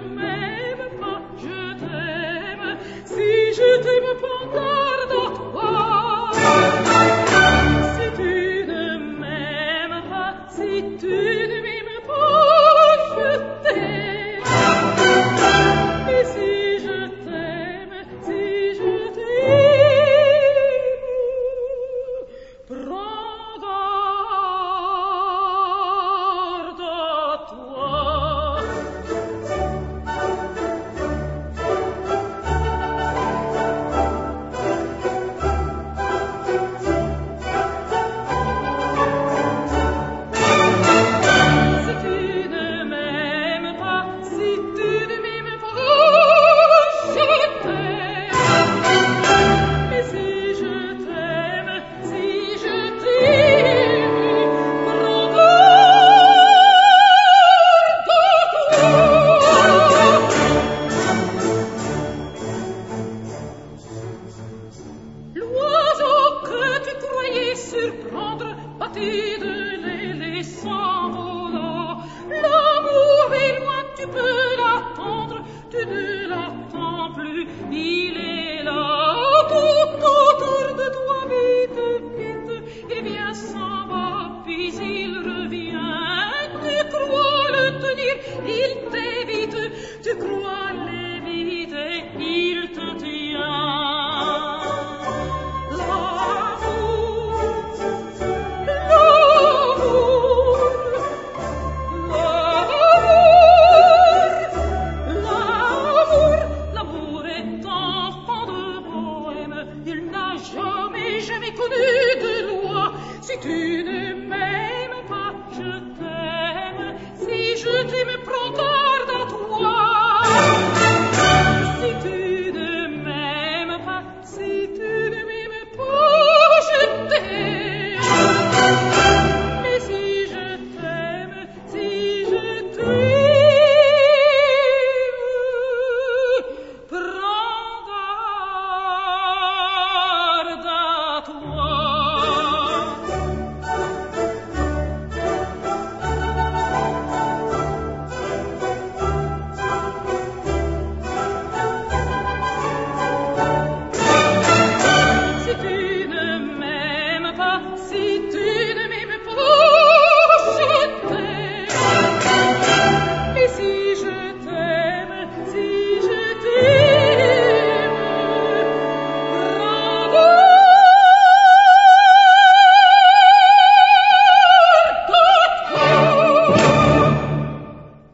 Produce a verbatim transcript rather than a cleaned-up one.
m'aimes pas, je t'aime. Si je t'aime pas, garde à toi. Si tu ne m'aimes pas, si tu ne m'aimes pas, je t'aime. Et si je t'aime, si je t'aime, prends garde à toi. Si tu ne m'aimes pas, si tu ne m'aimes pas, je t'aime. Et si je t'aime, si je t'aime, prends garde à toi. L'oiseau que tu croyais surprendre, battu de l'aile et s'envolant. L'amour est loin, tu peux l'attendre, tu ne l'attends plus, il est là, tout autour de toi, vite, vite, il vient, s'en va, puis il revient, tu crois le tenir, il t'est